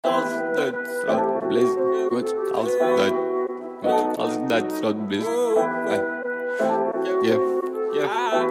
Altijd straat blazen, goed, altijd. Goed, altijd straat blazen. Yeah, yeah.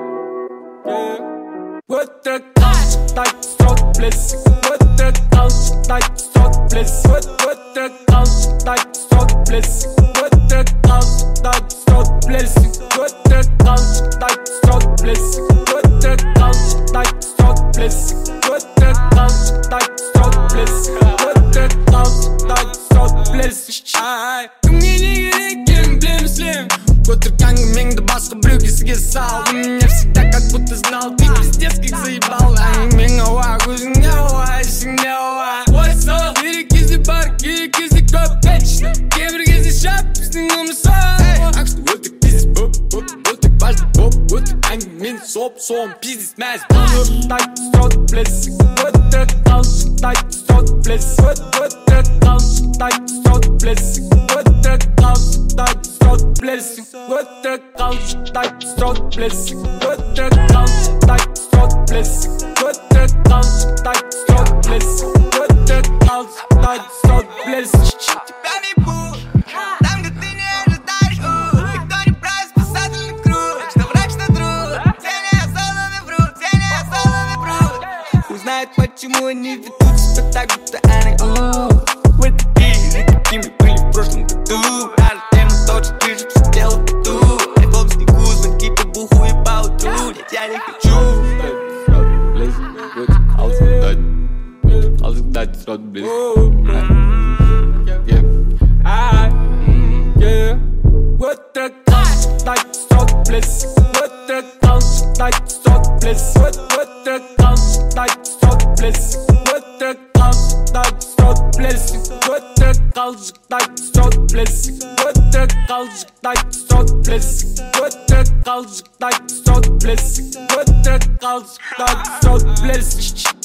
What the altijd straat blazen. What the altijd straat blazen. What the altijd straat blazen. What the altijd straat blazen. What the altijd straat blazen. What the altijd straat blazen. What the altijd straat blazen. What the altijd straat blazen. Kom je niet in, ik ben slim. Год руками мега баска брюки си ги сал. Мне всегда как будто знал, ты пиздец как заебал. Ай, мега кузнява, сигнява. Ой, со, кизи бар, кизи коп. Кебер кизи шап, стигнал ми сам. Ак што утик пиздис буп, утик баш да буп. Утик анги мин соп, сом, пиздис мез. Так строт блес, утик калш, так строт блес. Утик калш, так строт блес. Утик калш, так строт блес. What the culture, like strut blessing. What the culture, like strut blessing. What the culture, like strut blessing. What the culture, like strut blessing. Тебя не будет там, где ты не ожидаешь. Никто не прав, спасательный круг. Что враг, что друг. Все неосознанно врут, все неосознанно врут. Хуй знает, почему они ведут себя так, будто они в этой пиздец, какими были в прошлом году. Даже тема точно ближе, все дело в беду. Айфон в снегу, звонки по буху и по утру. Нет, я не хочу. Altijd straat blazen. Yeah. Yeah. What the culture, like strut blessing. What the culture, like strut blessing. What the culture, like strut blessing. What the culture, like strut blessing. What the culture, like strut blessing. What the culture, like strut blessing. What the culture, like strut blessing. What the culture, like strut blessing.